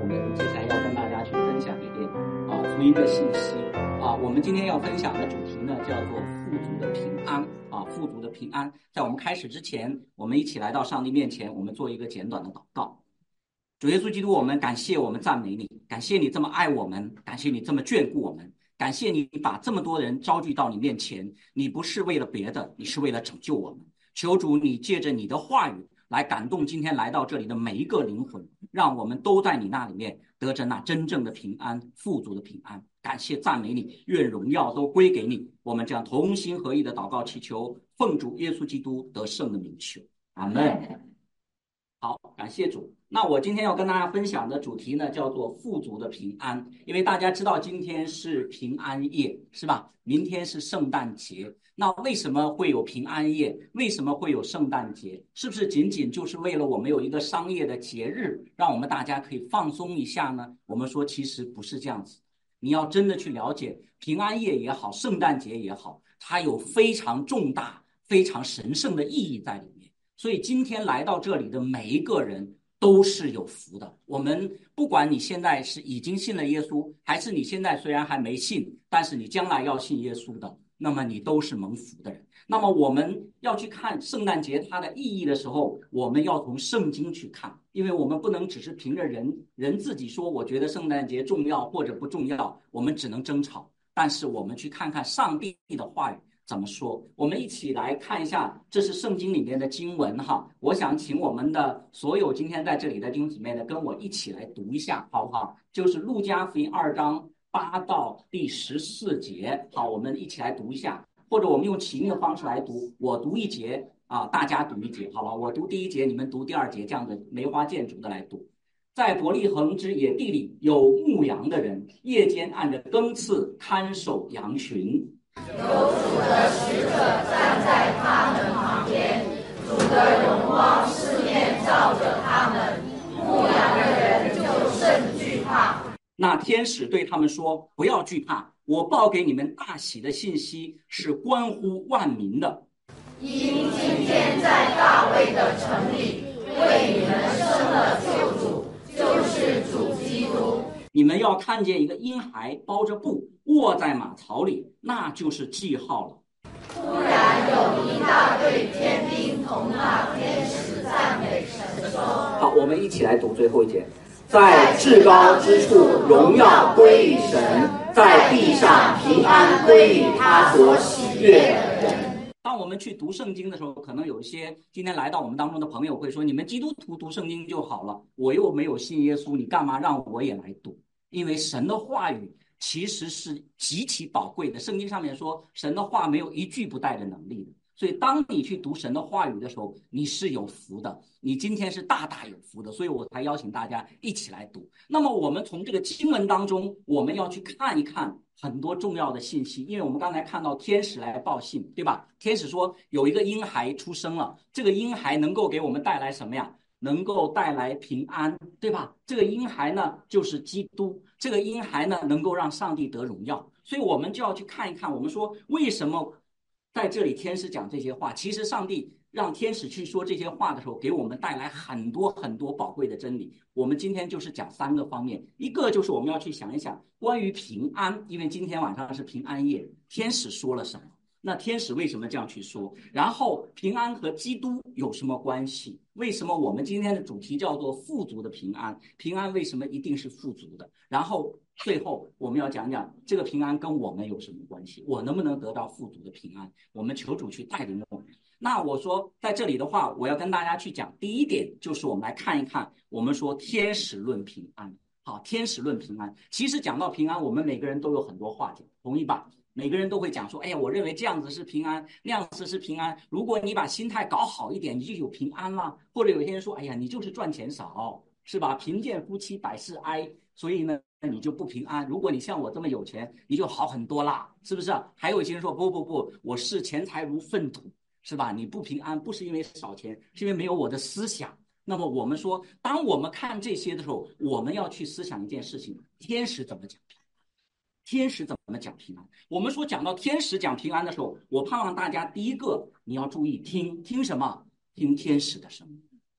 我们接下来要跟大家去分享一点福音的信息我们今天要分享的主题呢，叫做富足的平安富足的平安。在我们开始之前，我们一起来到上帝面前，我们做一个简短的祷告。主耶稣基督，我们感谢我们赞美你，感谢你这么爱我们，感谢你这么眷顾我们，感谢你把这么多人招聚到你面前，你不是为了别的，你是为了拯救我们。求主你借着你的话语来感动今天来到这里的每一个灵魂，让我们都在你那里面得着那真正的平安，富足的平安。感谢赞美你，愿荣耀都归给你。我们这样同心合意的祷告祈求，奉主耶稣基督得胜的名求，阿们。好，感谢主。那我今天要跟大家分享的主题呢，叫做富足的平安。因为大家知道今天是平安夜，是吧？明天是圣诞节。那为什么会有平安夜？为什么会有圣诞节？是不是仅仅就是为了我们有一个商业的节日，让我们大家可以放松一下呢？我们说其实不是这样子。你要真的去了解平安夜也好，圣诞节也好，它有非常重大、非常神圣的意义在里面。所以今天来到这里的每一个人都是有福的。我们不管你现在是已经信了耶稣，还是你现在虽然还没信，但是你将来要信耶稣的，那么你都是蒙福的人。那么我们要去看圣诞节它的意义的时候，我们要从圣经去看，因为我们不能只是凭着人自己说我觉得圣诞节重要或者不重要，我们只能争吵。但是我们去看看上帝的话语怎么说。我们一起来看一下，这是圣经里面的经文哈。我想请我们的所有今天在这里的弟兄姊妹呢，跟我一起来读一下，好不好？就是路加福音2章8到第14节。好，我们一起来读一下，或者我们用起音的方式来读，我读一节大家读一节，好吧？我读第一节，你们读第二节，这样的梅花间竹的来读。在伯利恒之野地里有牧羊的人，夜间按着更次看守羊群， 有主的使者站在他们旁边，主的荣光四面照着他们，牧羊的人就甚惧怕。 那天使对他们说：不要惧怕，我报给你们大喜的信息是关乎万民的。 因今天在大卫的城里为你们生了救主，就是主基督。 你们要看见一个婴孩包着布卧在马槽里，那就是记号了。 突然有一大队天兵同那天使赞美神说： 好，我们一起来读最后一节。在至高之处荣耀归于神，在地上平安归于他所喜悦的人。当我们去读圣经的时候，可能有一些今天来到我们当中的朋友会说，你们基督徒读圣经就好了，我又没有信耶稣，你干嘛让我也来读？因为神的话语其实是极其宝贵的，圣经上面说神的话没有一句不带着能力的。所以当你去读神的话语的时候，你是有福的，你今天是大大有福的，所以我才邀请大家一起来读。那么我们从这个经文当中，我们要去看一看很多重要的信息，因为我们刚才看到天使来报信，对吧？天使说有一个婴孩出生了，这个婴孩能够给我们带来什么呀？能够带来平安，对吧？这个婴孩呢就是基督，这个婴孩呢能够让上帝得荣耀。所以我们就要去看一看，我们说为什么在这里天使讲这些话，其实上帝让天使去说这些话的时候，给我们带来很多很多宝贵的真理。我们今天就是讲3个方面，一个就是我们要去想一想关于平安，因为今天晚上是平安夜，天使说了什么？那天使为什么这样去说？然后平安和基督有什么关系？为什么我们今天的主题叫做富足的平安？平安为什么一定是富足的？然后最后我们要讲讲这个平安跟我们有什么关系，我能不能得到富足的平安？我们求主去带领我们。那我说在这里的话，我要跟大家去讲第一点，就是我们来看一看，我们说天使论平安。好，天使论平安，其实讲到平安，我们每个人都有很多话讲，同意吧？每个人都会讲说，哎呀，我认为这样子是平安，那样子是平安。如果你把心态搞好一点，你就有平安了。或者有些人说，哎呀，你就是赚钱少，是吧？贫贱夫妻百事哀，所以呢，你就不平安。如果你像我这么有钱，你就好很多啦，是不是？还有一些人说，不，我视钱财如粪土，是吧？你不平安，不是因为少钱，是因为没有我的思想。那么我们说，当我们看这些的时候，我们要去思想一件事情：天使怎么讲平安？天使怎么讲平安？我们说讲到天使讲平安的时候，我盼望大家第一个你要注意听什么？听天使的声音。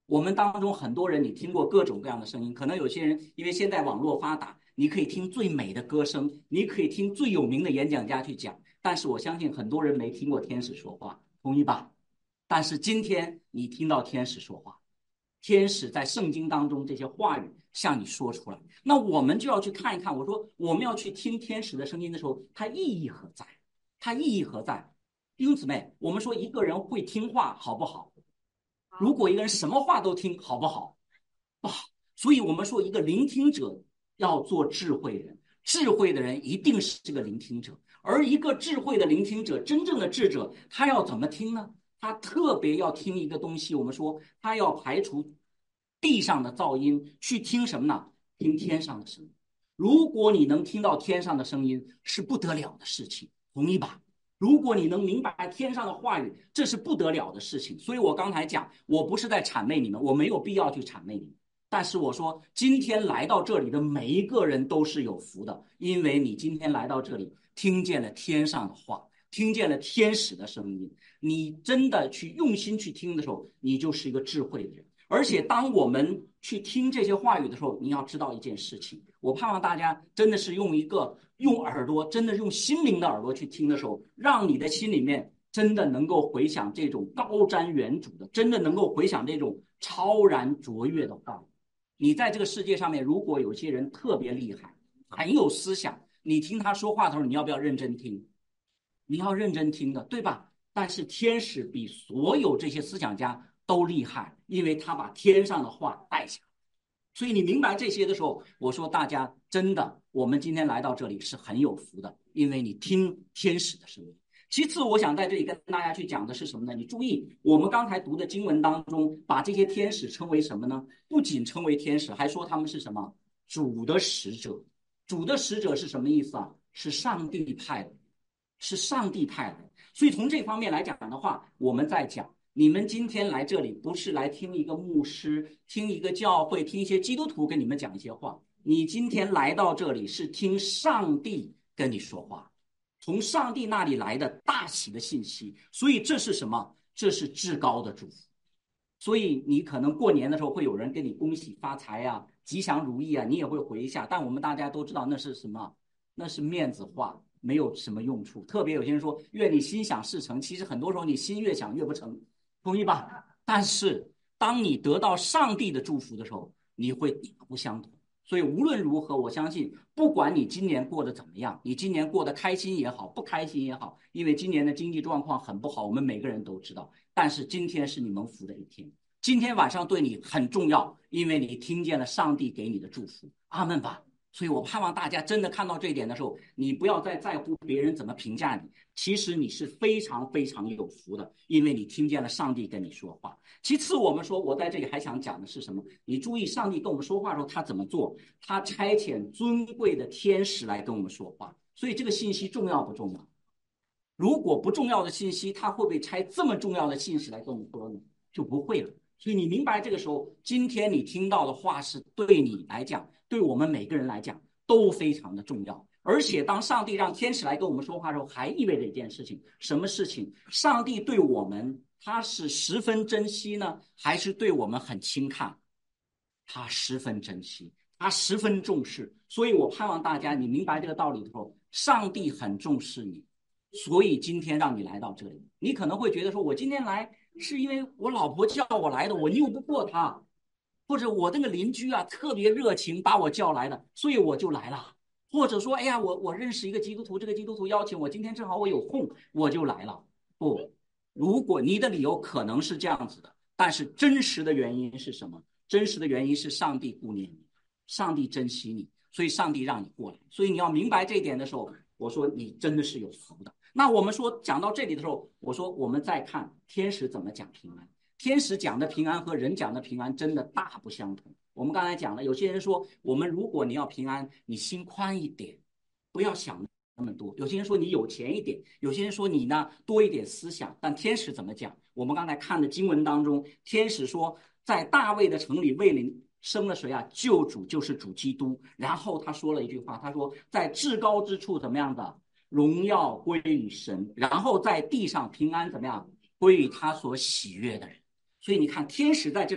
我们当中很多人，你听过各种各样的声音，可能有些人因为现在网络发达，你可以听最美的歌声，你可以听最有名的演讲家去讲，但是我相信很多人没听过天使说话，同意吧？但是今天你听到天使说话，天使在圣经当中这些话语向你说出来，那我们就要去看一看。我说我们要去听天使的声音的时候，它意义何在？它意义何在？弟兄姊妹，我们说一个人会听话好不好？如果一个人什么话都听，好不好？不好。所以我们说一个聆听者要做智慧人，智慧的人一定是这个聆听者。而一个智慧的聆听者，真正的智者，他要怎么听呢？他特别要听一个东西，我们说他要排除地上的噪音，去听什么呢？听天上的声音。如果你能听到天上的声音，是不得了的事情，同意吧？如果你能明白天上的话语，这是不得了的事情。所以我刚才讲，我不是在谄媚你们，我没有必要去谄媚你们。但是我说，今天来到这里的每一个人都是有福的，因为你今天来到这里，听见了天上的话，听见了天使的声音。你真的去用心去听的时候，你就是一个智慧的人。而且当我们去听这些话语的时候，你要知道一件事情，我盼望大家真的是用耳朵，真的用心灵的耳朵去听的时候，让你的心里面真的能够回想这种高瞻远瞩的，真的能够回想这种超然卓越的话语。你在这个世界上面，如果有些人特别厉害，很有思想，你听他说话的时候，你要不要认真听？你要认真听的，对吧？但是天使比所有这些思想家都厉害，因为他把天上的话带下来。所以你明白这些的时候，我说大家真的，我们今天来到这里是很有福的，因为你听天使的声音。其次，我想在这里跟大家去讲的是什么呢？你注意，我们刚才读的经文当中，把这些天使称为什么呢？不仅称为天使，还说他们是什么？主的使者。主的使者是什么意思啊？是上帝派的，是上帝派的。所以从这方面来讲的话，我们在讲，你们今天来这里不是来听一个牧师，听一个教会，听一些基督徒跟你们讲一些话，你今天来到这里是听上帝跟你说话，从上帝那里来的大喜的信息。所以这是什么？这是至高的祝福。所以你可能过年的时候会有人跟你恭喜发财啊，吉祥如意啊，你也会回一下，但我们大家都知道那是什么？那是面子话，没有什么用处。特别有些人说愿你心想事成，其实很多时候你心越想越不成，同意吧？但是当你得到上帝的祝福的时候，你会大不相同。所以无论如何，我相信不管你今年过得怎么样，你今年过得开心也好，不开心也好，因为今年的经济状况很不好，我们每个人都知道。但是今天是你蒙福的一天，今天晚上对你很重要，因为你听见了上帝给你的祝福。阿们吧。所以我盼望大家真的看到这一点的时候，你不要再在乎别人怎么评价你，其实你是非常非常有福的，因为你听见了上帝跟你说话。其次，我们说我在这里还想讲的是什么？你注意上帝跟我们说话的时候他怎么做？他差遣尊贵的天使来跟我们说话。所以这个信息重要不重要？如果不重要的信息，他会不会差这么重要的信息来跟我们说呢？就不会了。所以你明白这个时候，今天你听到的话是对你来讲，对我们每个人来讲都非常的重要。而且当上帝让天使来跟我们说话的时候，还意味着一件事情，什么事情？上帝对我们他是十分珍惜呢，还是对我们很轻看？他十分珍惜，他十分重视。所以我盼望大家你明白这个道理的时候，上帝很重视你，所以今天让你来到这里。你可能会觉得说，我今天来是因为我老婆叫我来的，我拗不过她，或者我那个邻居啊特别热情把我叫来的，所以我就来了。或者说，哎呀，我认识一个基督徒，这个基督徒邀请我，今天正好我有空，我就来了。不，如果你的理由可能是这样子的，但是真实的原因是什么？真实的原因是上帝顾念你，上帝珍惜你，所以上帝让你过来。所以你要明白这一点的时候，我说你真的是有福的。那我们说讲到这里的时候，我说我们再看天使怎么讲平安。天使讲的平安和人讲的平安真的大不相同。我们刚才讲了，有些人说我们如果你要平安，你心宽一点，不要想那么多。有些人说你有钱一点，有些人说你呢多一点思想。但天使怎么讲？我们刚才看的经文当中，天使说在大卫的城里为你生了谁啊？救主，就是主基督。然后他说了一句话，他说在至高之处怎么样的荣耀归于神，然后在地上平安怎么样归于他所喜悦的人。所以你看天使在这里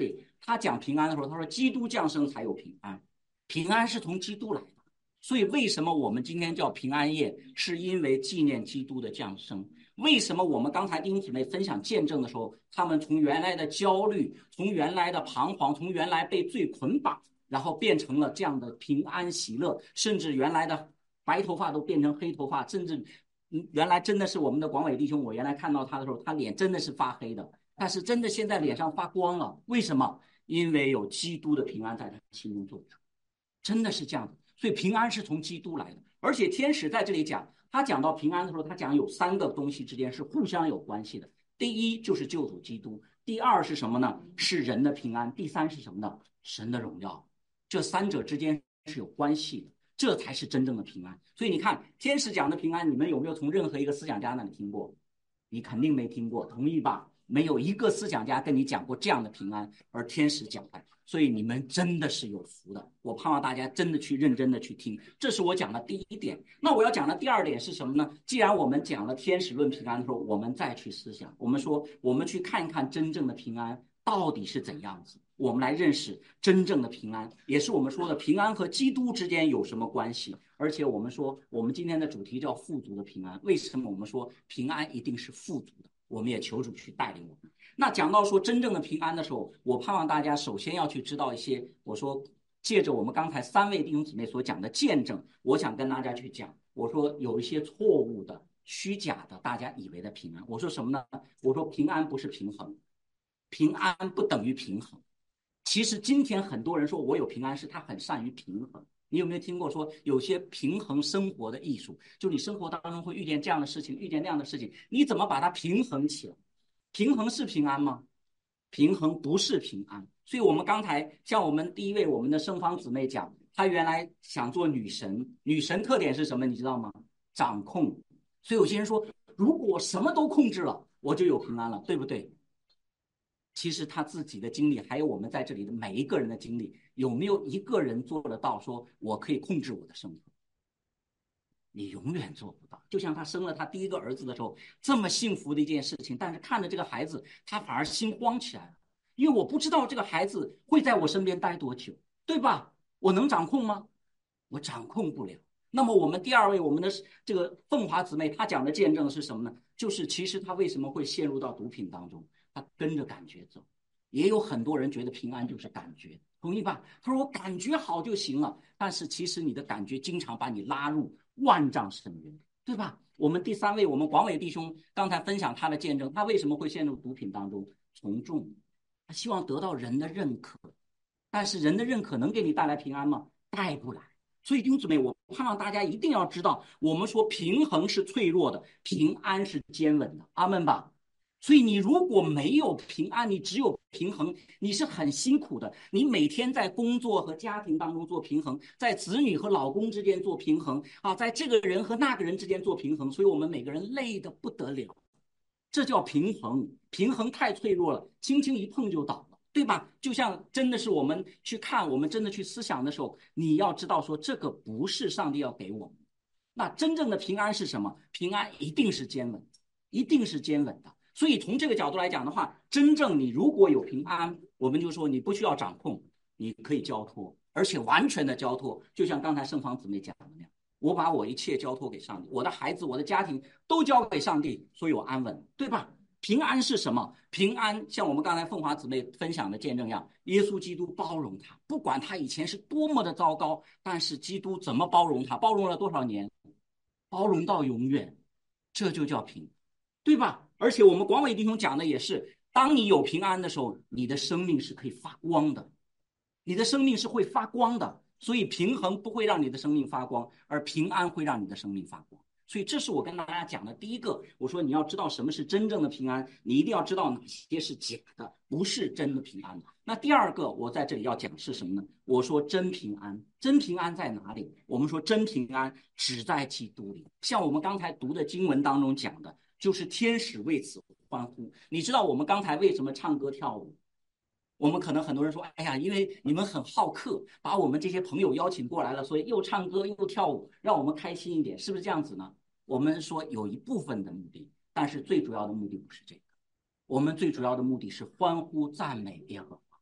他讲平安的时候，他说基督降生才有平安，平安是从基督来的。所以为什么我们今天叫平安夜，是因为纪念基督的降生。为什么我们刚才弟兄姊妹分享见证的时候，他们从原来的焦虑，从原来的彷徨，从原来被罪捆绑，然后变成了这样的平安喜乐，甚至原来的白头发都变成黑头发，甚至原来真的是我们的广伟弟兄，我原来看到他的时候，他脸真的是发黑的，但是真的现在脸上发光了。为什么？因为有基督的平安在他心中做主，真的是这样的。所以平安是从基督来的。而且天使在这里讲，他讲到平安的时候，他讲有3个东西之间是互相有关系的。第一就是救主基督，第二是什么呢？是人的平安，第三是什么呢？神的荣耀。这3者之间是有关系的，这才是真正的平安。所以你看天使讲的平安，你们有没有从任何一个思想家那里听过？你肯定没听过，同意吧？没有一个思想家跟你讲过这样的平安，而天使讲的，所以你们真的是有福的。我盼望大家真的去认真的去听，这是我讲的第一点。那我要讲的第2点是什么呢？既然我们讲了天使论平安的时候，我们再去思想，我们说我们去看一看真正的平安到底是怎样子，我们来认识真正的平安，也是我们说的平安和基督之间有什么关系。而且我们说我们今天的主题叫富足的平安，为什么我们说平安一定是富足的？我们也求主去带领我们。那讲到说真正的平安的时候，我盼望大家首先要去知道一些，我说借着我们刚才3位弟兄姊妹所讲的见证，我想跟大家去讲，我说有一些错误的虚假的大家以为的平安。我说什么呢？我说平安不是平衡，平安不等于平衡。其实今天很多人说我有平安，是他很善于平衡。你有没有听过说有些平衡生活的艺术？就你生活当中会遇见这样的事情，遇见那样的事情，你怎么把它平衡起来？平衡是平安吗？平衡不是平安。所以我们刚才像我们第一位我们的圣芳姊妹讲，她原来想做女神，女神特点是什么？你知道吗？掌控。所以有些人说，如果我什么都控制了，我就有平安了，对不对？其实他自己的经历，还有我们在这里的每一个人的经历，有没有一个人做得到说我可以控制我的生活？你永远做不到。就像他生了他第一个儿子的时候，这么幸福的一件事情，但是看着这个孩子，他反而心慌起来了，因为我不知道这个孩子会在我身边待多久，对吧？我能掌控吗？我掌控不了。那么我们第2位我们的这个凤华姊妹，她讲的见证是什么呢？就是其实她为什么会陷入到毒品当中，她跟着感觉走。也有很多人觉得平安就是感觉，同意吧？他说我感觉好就行了，但是其实你的感觉经常把你拉入万丈深渊，对吧？我们第3位我们广伟弟兄刚才分享他的见证，他为什么会陷入毒品当中？从众，他希望得到人的认可，但是人的认可能给你带来平安吗？带不来。所以弟兄姊妹，我盼望大家一定要知道，我们说平衡是脆弱的，平安是坚稳的，阿们吧。所以你如果没有平安，你只有平衡，你是很辛苦的。你每天在工作和家庭当中做平衡，在子女和老公之间做平衡啊，在这个人和那个人之间做平衡，所以我们每个人累得不得了。这叫平衡，平衡太脆弱了，轻轻一碰就倒了，对吧？就像真的是我们去看，我们真的去思想的时候，你要知道说这个不是上帝要给我们。那真正的平安是什么？平安一定是坚稳，一定是坚稳的。所以从这个角度来讲的话，真正你如果有平安，我们就说你不需要掌控，你可以交托，而且完全的交托。就像刚才圣芳姊妹讲的那样，我把我一切交托给上帝，我的孩子我的家庭都交给上帝，所以我安稳，对吧？平安是什么？平安像我们刚才凤华姊妹分享的见证一样，耶稣基督包容他，不管他以前是多么的糟糕，但是基督怎么包容他？包容了多少年？包容到永远，这就叫平，对吧？而且我们广伟弟兄讲的也是，当你有平安的时候，你的生命是可以发光的，你的生命是会发光的。所以平衡不会让你的生命发光，而平安会让你的生命发光。所以这是我跟大家讲的第一个，我说你要知道什么是真正的平安，你一定要知道哪些是假的，不是真的平安。那第2个我在这里要讲是什么呢？我说真平安，真平安在哪里？我们说真平安只在基督里。像我们刚才读的经文当中讲的，就是天使为此欢呼。你知道我们刚才为什么唱歌跳舞？我们可能很多人说，哎呀，因为你们很好客，把我们这些朋友邀请过来了，所以又唱歌又跳舞，让我们开心一点，是不是这样子呢？我们说有一部分的目的，但是最主要的目的不是这个，我们最主要的目的是欢呼赞美耶和华。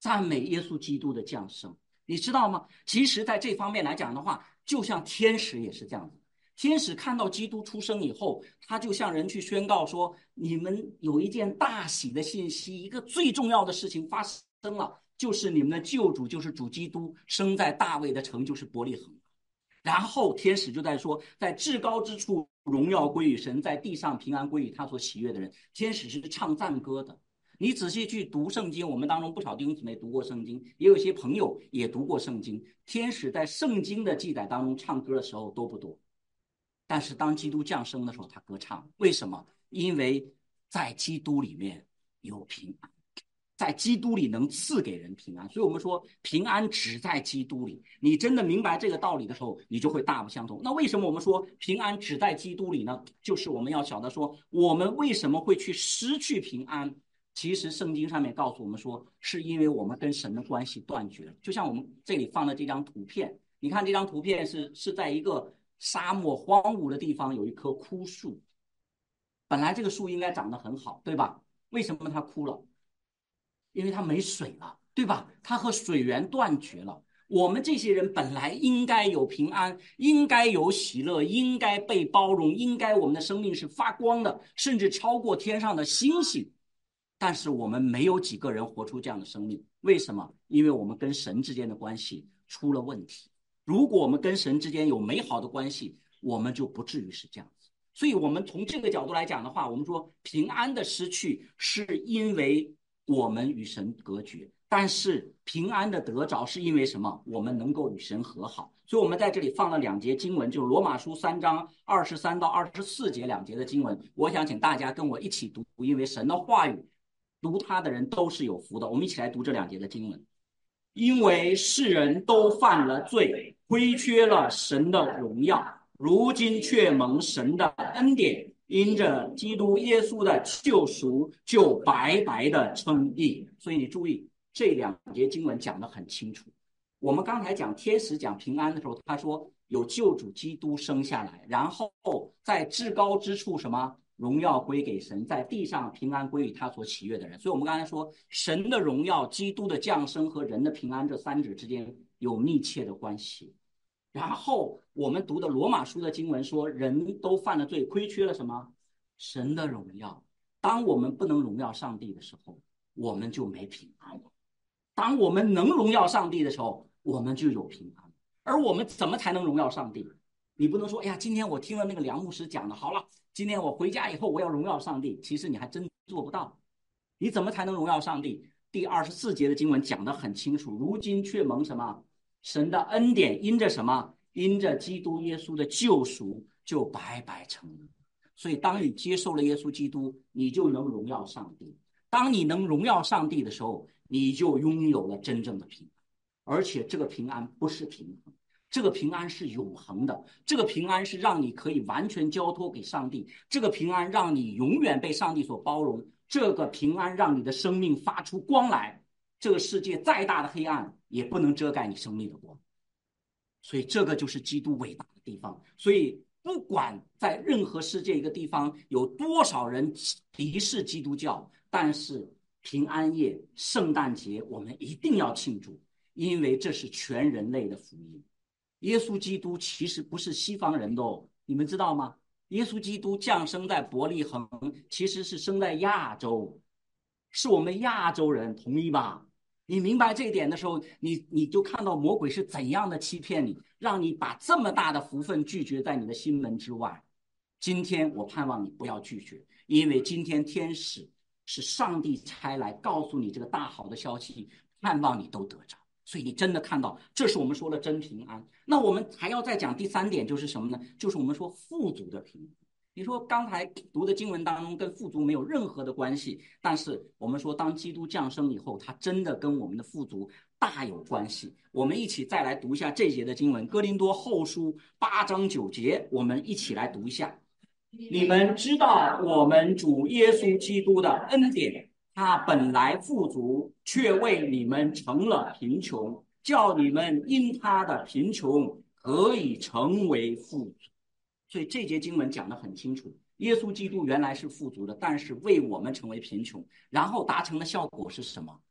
赞美耶稣基督的降生。你知道吗？其实在这方面来讲的话，就像天使也是这样子。天使看到基督出生以后，他就向人去宣告说，你们有一件大喜的信息，一个最重要的事情发生了，就是你们的救主，就是主基督生在大卫的城，就是伯利恒。然后天使就在说，在至高之处荣耀归于神，在地上平安归于他所喜悦的人。天使是唱赞歌的。你仔细去读圣经，我们当中不少弟兄姊妹读过圣经，也有一些朋友也读过圣经。天使在圣经的记载当中唱歌的时候多不多？但是当基督降生的时候，他歌唱。为什么？因为在基督里面有平安，在基督里能赐给人平安。所以我们说平安只在基督里。你真的明白这个道理的时候，你就会大不相同。那为什么我们说平安只在基督里呢？就是我们要晓得说，我们为什么会去失去平安。其实圣经上面告诉我们说，是因为我们跟神的关系断绝了。就像我们这里放的这张图片，你看这张图片是在一个沙漠荒芜的地方，有一棵枯树。本来这个树应该长得很好，对吧？为什么它枯了？因为它没水了，对吧？它和水源断绝了。我们这些人本来应该有平安，应该有喜乐，应该被包容，应该我们的生命是发光的，甚至超过天上的星星。但是我们没有几个人活出这样的生命。为什么？因为我们跟神之间的关系出了问题。如果我们跟神之间有美好的关系，我们就不至于是这样子。所以我们从这个角度来讲的话，我们说平安的失去是因为我们与神隔绝，但是平安的得着是因为什么？我们能够与神和好。所以我们在这里放了两节经文，就是罗马书3章23到24节两节的经文。我想请大家跟我一起读，因为神的话语读他的人都是有福的。我们一起来读这两节的经文。因为世人都犯了罪，亏缺了神的荣耀，如今却蒙神的恩典，因着基督耶稣的救赎，就白白的称义。所以你注意，这两节经文讲得很清楚。我们刚才讲天使讲平安的时候，他说有救主基督生下来，然后在至高之处什么？荣耀归给神，在地上平安归于他所喜悦的人。所以我们刚才说，神的荣耀、基督的降生和人的平安这三者之间有密切的关系。然后我们读的罗马书的经文说，人都犯了罪，亏缺了什么？神的荣耀。当我们不能荣耀上帝的时候，我们就没平安了。当我们能荣耀上帝的时候，我们就有平安。而我们怎么才能荣耀上帝？你不能说，哎呀，今天我听了那个梁牧师讲的，好了，今天我回家以后我要荣耀上帝。其实你还真做不到。你怎么才能荣耀上帝？第24节的经文讲得很清楚，如今却蒙什么？神的恩典，因着什么？因着基督耶稣的救赎，就白白成义。所以当你接受了耶稣基督，你就能荣耀上帝。当你能荣耀上帝的时候，你就拥有了真正的平安。而且这个平安不是平衡，这个平安是永恒的，这个平安是让你可以完全交托给上帝，这个平安让你永远被上帝所包容，这个平安让你的生命发出光来，这个世界再大的黑暗也不能遮盖你生命的光。所以这个就是基督伟大的地方。所以不管在任何世界一个地方有多少人敌视基督教，但是平安夜、圣诞节我们一定要庆祝，因为这是全人类的福音。耶稣基督其实不是西方人的哦，你们知道吗？耶稣基督降生在伯利恒，其实是生在亚洲，是我们亚洲人，同意吧？你明白这一点的时候，你就看到魔鬼是怎样的欺骗你，让你把这么大的福分拒绝在你的心门之外。今天我盼望你不要拒绝，因为今天天使是上帝差来告诉你这个大好的消息，盼望你都得着。所以你真的看到，这是我们说的真平安。那我们还要再讲第3点，就是什么呢？就是我们说富足的平安。你说刚才读的经文当中跟富足没有任何的关系，但是我们说当基督降生以后，他真的跟我们的富足大有关系。我们一起再来读一下这节的经文，哥林多后书8章9节，我们一起来读一下。你们知道我们主耶稣基督的恩典，他本来富足，却为你们成了贫穷，叫你们因他的贫穷可以成为富足。所以这节经文讲得很清楚，耶稣基督原来是富足的，但是为我们成为贫穷，然后达成的效果是什么？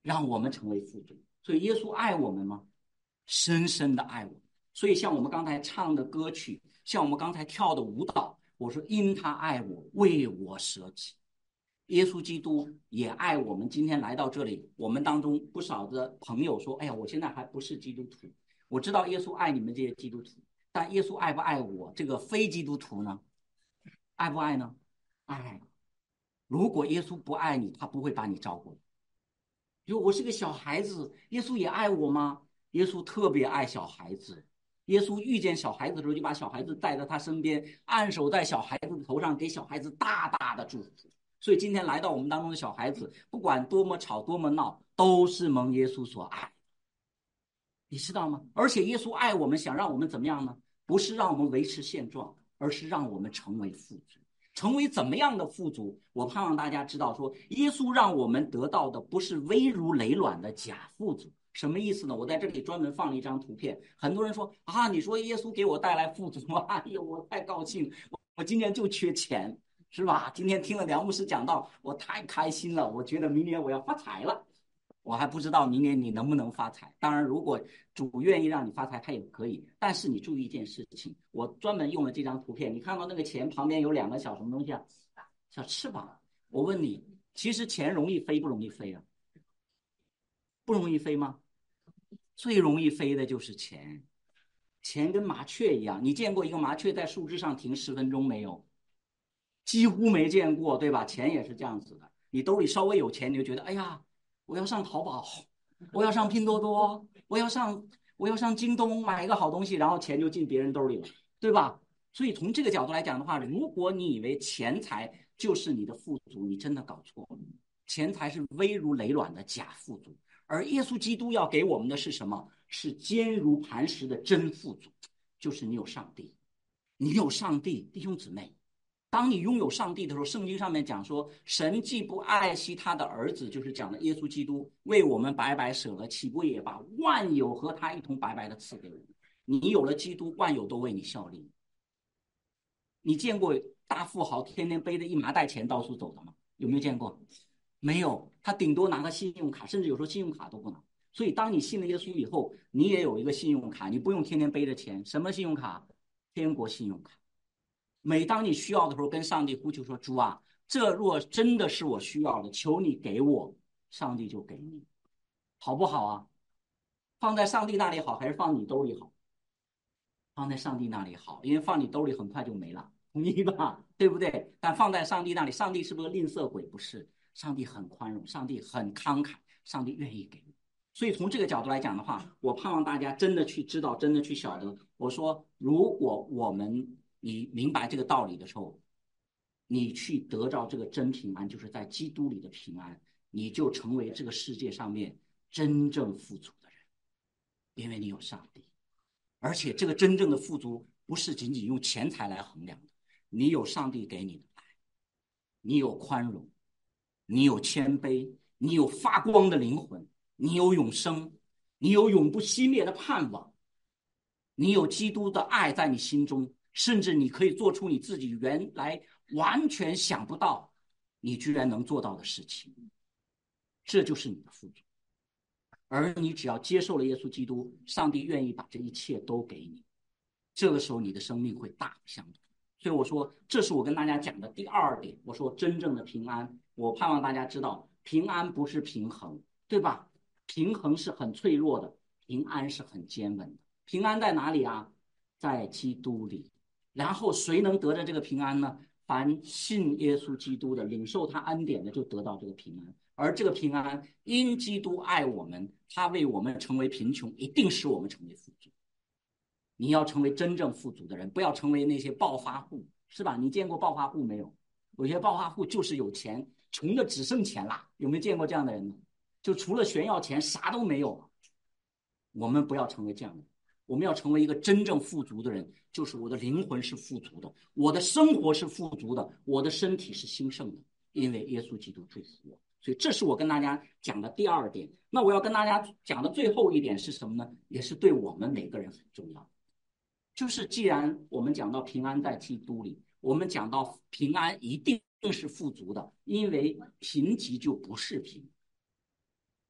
让我们成为富足。所以耶稣爱我们吗？深深的爱我们。所以像我们刚才唱的歌曲，像我们刚才跳的舞蹈，我说因他爱我，为我舍己。耶稣基督也爱我们。今天来到这里，我们当中不少的朋友说，哎呀，我现在还不是基督徒。我知道耶稣爱你们这些基督徒，但耶稣爱不爱我这个非基督徒呢？爱不爱呢？爱。如果耶稣不爱你，他不会把你招过来。比如我是个小孩子，耶稣也爱我吗？耶稣特别爱小孩子。耶稣遇见小孩子的时候，就把小孩子带到他身边，按手在小孩子的头上，给小孩子大大的祝福。所以今天来到我们当中的小孩子，不管多么吵多么闹，都是蒙耶稣所爱，你知道吗？而且耶稣爱我们，想让我们怎么样呢？不是让我们维持现状，而是让我们成为富足。成为怎么样的富足？我盼望大家知道说，耶稣让我们得到的不是危如累卵的假富足。什么意思呢？我在这里专门放了一张图片。很多人说啊，你说耶稣给我带来富足吗？哎呦，我太高兴，我今年就缺钱，是吧？今天听了梁牧师讲道，我太开心了，我觉得明年我要发财了。我还不知道明年你能不能发财，当然如果主愿意让你发财他也可以，但是你注意一件事情，我专门用了这张图片，你看到那个钱旁边有两个小什么东西啊？小翅膀。我问你，其实钱容易飞不容易飞啊？不容易飞吗？最容易飞的就是钱。钱跟麻雀一样，你见过一个麻雀在树枝上停10分钟没有？几乎没见过，对吧？钱也是这样子的，你兜里稍微有钱，你就觉得哎呀，我要上淘宝，我要上拼多多，我要上京东买一个好东西，然后钱就进别人兜里了，对吧？所以从这个角度来讲的话，如果你以为钱财就是你的富足，你真的搞错了。钱财是危如累卵的假富足，而耶稣基督要给我们的是什么？是坚如磐石的真富足，就是你有上帝，你有上帝，弟兄姊妹。当你拥有上帝的时候，圣经上面讲说，神既不爱惜他的儿子，就是讲的耶稣基督为我们白白舍了，岂不也把万有和他一同白白的赐给我们？你有了基督，万有都为你效力。你见过大富豪天天背着一麻袋钱到处走的吗？有没有见过？没有，他顶多拿个信用卡，甚至有时候信用卡都不拿。所以当你信了耶稣以后，你也有一个信用卡，你不用天天背着钱。什么信用卡？天国信用卡。每当你需要的时候，跟上帝呼求说：“主啊，这若真的是我需要的，求你给我。”上帝就给你，好不好啊？放在上帝那里好，还是放你兜里好？放在上帝那里好，因为放你兜里很快就没了，同意吧？对不对？但放在上帝那里，上帝是不是吝啬鬼？不是，上帝很宽容，上帝很慷慨，上帝愿意给你。所以从这个角度来讲的话，我盼望大家真的去知道，真的去晓得。我说，如果你明白这个道理的时候，你去得到这个真平安，就是在基督里的平安，你就成为这个世界上面真正富足的人，因为你有上帝。而且这个真正的富足不是仅仅用钱财来衡量的，你有上帝给你的爱，你有宽容，你有谦卑，你有发光的灵魂，你有永生，你有永不熄灭的盼望，你有基督的爱在你心中，甚至你可以做出你自己原来完全想不到你居然能做到的事情，这就是你的富足。而你只要接受了耶稣基督，上帝愿意把这一切都给你，这个时候你的生命会大不相同。所以我说，这是我跟大家讲的第二点。我说真正的平安，我盼望大家知道，平安不是平衡，对吧？平衡是很脆弱的，平安是很坚稳的。平安在哪里啊？在基督里。然后谁能得着这个平安呢？凡信耶稣基督的，领受他恩典的，就得到这个平安。而这个平安，因基督爱我们，他为我们成为贫穷，一定使我们成为富足。你要成为真正富足的人，不要成为那些暴发户，是吧？你见过暴发户没有？有些暴发户就是有钱，穷的只剩钱了。有没有见过这样的人呢？就除了炫耀钱，啥都没有。我们不要成为这样的人，我们要成为一个真正富足的人，就是我的灵魂是富足的，我的生活是富足的，我的身体是兴盛的，因为耶稣基督祝福我。所以这是我跟大家讲的第二点。那我要跟大家讲的最后一点是什么呢？也是对我们每个人很重要，就是既然我们讲到平安在基督里，我们讲到平安一定是富足的，因为贫瘠就不是贫，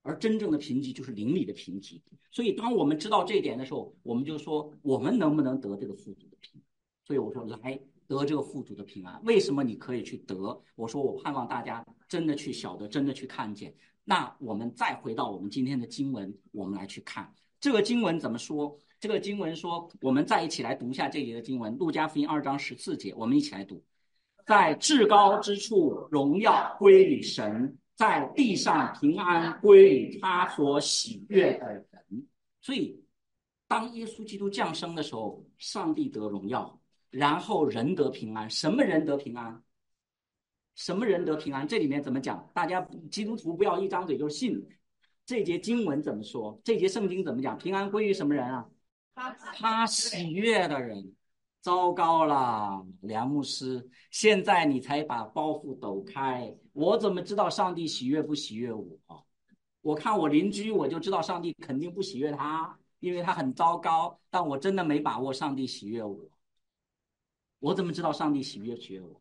而真正的贫瘠就是灵里的贫瘠。所以当我们知道这一点的时候，我们就说我们能不能得这个富足的平安。所以我说来得这个富足的平安。为什么你可以去得？我说我盼望大家真的去晓得，真的去看见。那我们再回到我们今天的经文，我们来去看这个经文怎么说。这个经文说，我们再一起来读一下这节的经文，路加福音2章14节，我们一起来读。在至高之处荣耀归于神，在地上平安归于他所喜悦的人。所以当耶稣基督降生的时候，上帝得荣耀，然后人得平安。什么人得平安？什么人得平安？这里面怎么讲？大家基督徒不要一张嘴就信。这节经文怎么说？这节圣经怎么讲？平安归于什么人啊？他喜悦的人。糟糕了，梁牧师，现在你才把包袱抖开，我怎么知道上帝喜悦不喜悦我？我看我邻居，我就知道上帝肯定不喜悦他，因为他很糟糕，但我真的没把握上帝喜悦我。我怎么知道上帝喜悦我？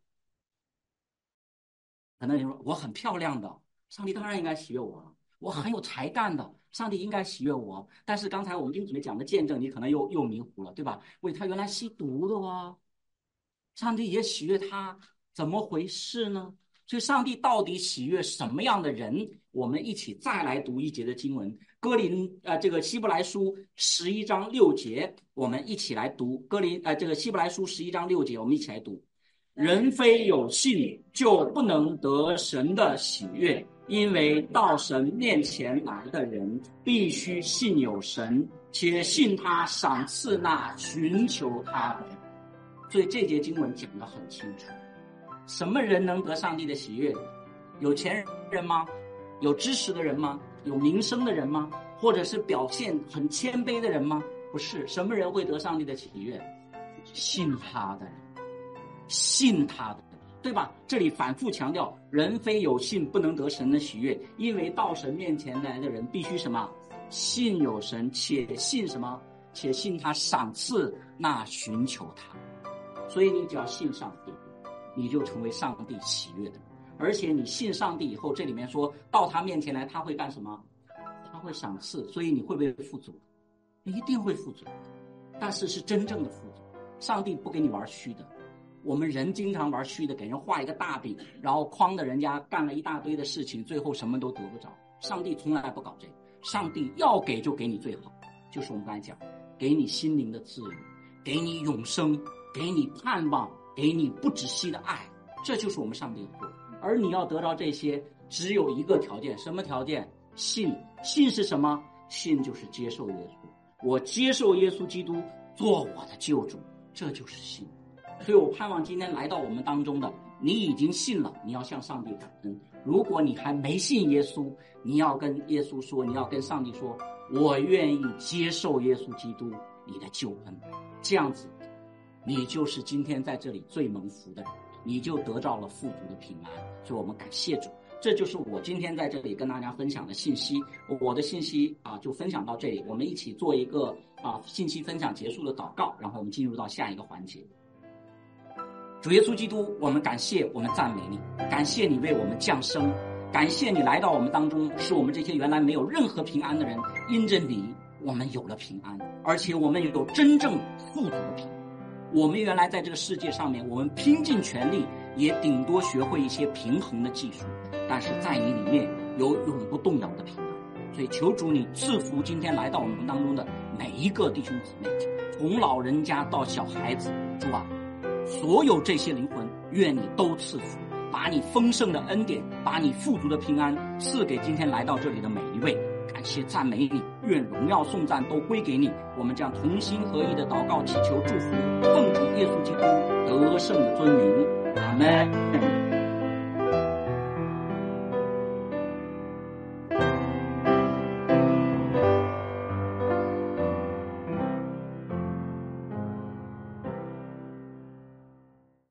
可能你说我很漂亮的，上帝当然应该喜悦我了。我很有才干的，上帝应该喜悦我。但是刚才我们丁姊妹讲的见证，你可能又迷糊了，对吧？喂，他原来吸毒的哦，上帝也喜悦他，怎么回事呢？所以上帝到底喜悦什么样的人？我们一起再来读一节的经文，这个希伯来书11章6节，我们一起来读。这个希伯来书11章6节，我们一起来读。人非有信，就不能得神的喜悦，因为到神面前来的人，必须信有神，且信他赏赐那寻求他的人。所以这节经文讲得很清楚，什么人能得上帝的喜悦？有钱人吗？有知识的人吗？有名声的人吗？或者是表现很谦卑的人吗？不是。什么人会得上帝的喜悦？信他的人，信他的人，对吧？这里反复强调，人非有信不能得神的喜悦，因为到神面前来的人必须什么？信有神，且信什么？且信他赏赐那寻求他。所以你只要信上帝，你就成为上帝喜悦的人。而且你信上帝以后，这里面说到他面前来，他会干什么？他会赏赐。所以你会不会富足？你一定会富足，但是是真正的富足。上帝不给你玩虚的。我们人经常玩虚的，给人画一个大饼，然后诓的人家干了一大堆的事情，最后什么都得不着。上帝从来不搞这个，上帝要给就给你最好，就是我们刚才讲，给你心灵的自由，给你永生，给你盼望，给你不止息的爱，这就是我们上帝的做。而你要得到这些，只有一个条件，什么条件？信。信是什么？信就是接受耶稣。我接受耶稣基督做我的救主，这就是信。所以我盼望今天来到我们当中的，你已经信了，你要向上帝感恩。如果你还没信耶稣，你要跟耶稣说，你要跟上帝说，我愿意接受耶稣基督你的救恩。这样子你就是今天在这里最蒙福的人，你就得到了富足的平安。所以我们感谢主，这就是我今天在这里跟大家分享的信息。我的信息就分享到这里，我们一起做一个信息分享结束的祷告，然后我们进入到下一个环节。主耶稣基督，我们感谢，我们赞美你，感谢你为我们降生，感谢你来到我们当中，使我们这些原来没有任何平安的人，因着你我们有了平安，而且我们有真正富足的平安。我们原来在这个世界上面，我们拼尽全力也顶多学会一些平衡的技术，但是在你里面有永不动摇的平安。所以求主你赐福今天来到我们当中的每一个弟兄姊妹，从老人家到小孩子，主啊，所有这些灵魂愿你都赐福，把你丰盛的恩典，把你富足的平安赐给今天来到这里的每一位。感谢赞美你，愿荣耀颂赞都归给你。我们将同心合意的祷告祈求祝福，奉主耶稣基督得胜的尊名，阿们。